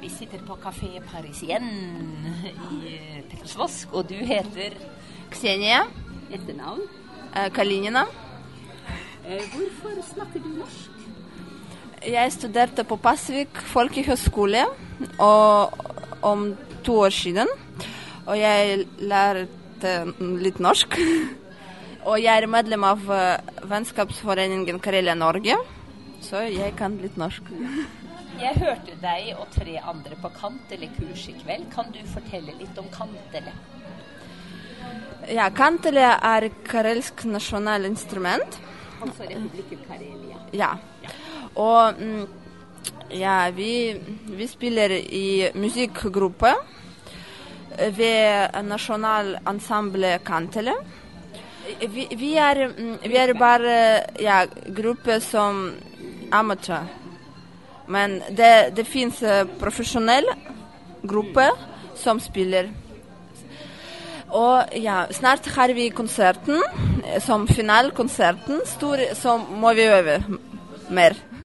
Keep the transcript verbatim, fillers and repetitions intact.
vi sitter på Café Parisienne i Petersvosk, og du heter Ksenia. Etternavn? Eh, Kalinina. Eh, hvorfor snakker du norsk? Jeg studerte på Pasvik folkehøgskole og, om to år siden, og jeg lærte litt norsk. Og jeg er medlem av vennskapsforeningen Karelia Norge, så jeg kan litt norsk. Jeg hørte deg og tre andre på Kantele-kurs i kveld. Kan du fortelle litt om Kantele? Ja, Kantele er karelsk nasjonalinstrument. Altså Republikken Karelia. Ja. Og ja, vi, vi spiller i musikkgruppe ved Nasjonalensemble Kantele. Vi, vi, er, vi er bare ja, gruppe som amatør. Men det, det finnes profesjonelle grupper som spiller. Og ja, snart har vi konserten, som finalkonserten, stor, så må vi øve mer.